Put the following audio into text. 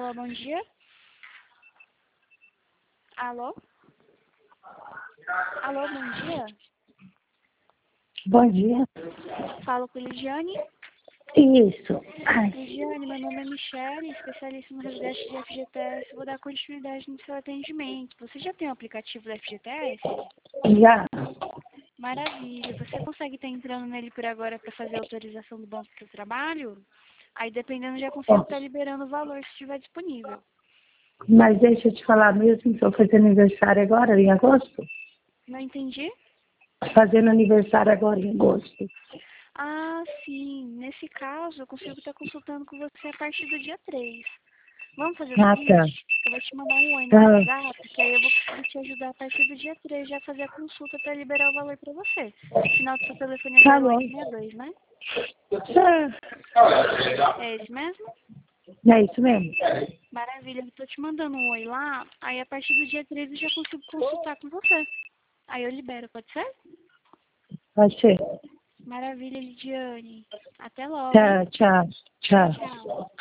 Alô, bom dia. Alô? Alô, bom dia. Bom dia. Falo com Lidiane. Isso. Ai, Lidiane, meu nome é Michele, especialista no resgate de FGTS. Vou dar continuidade no seu atendimento. Você já tem o aplicativo do FGTS? já. Maravilha. Você consegue estar entrando nele por agora para fazer a autorização do banco para o trabalho? Aí, dependendo, já consigo estar liberando o valor se estiver disponível. Mas deixa eu te falar mesmo, estou fazendo aniversário agora, em agosto. Não entendi? Fazendo aniversário agora em agosto. Ah, sim. Nesse caso, eu consigo estar consultando com você a partir do dia 3. Vamos fazer o Ah, tá. seguinte? Eu vou te mandar um oi no Ah, WhatsApp, que aí eu vou conseguir te ajudar a partir do dia 3 já a fazer a consulta para liberar o valor para você. O final do seu telefone é tá bom. 0862, né? É esse mesmo? É isso mesmo. Maravilha, eu tô te mandando um oi lá, aí a partir do dia 13 eu já consigo consultar com você. Aí eu libero, pode ser? Pode ser. Maravilha, Lidiane. Até logo, hein? Tá, tchau. Tchau, Tchau. tchau.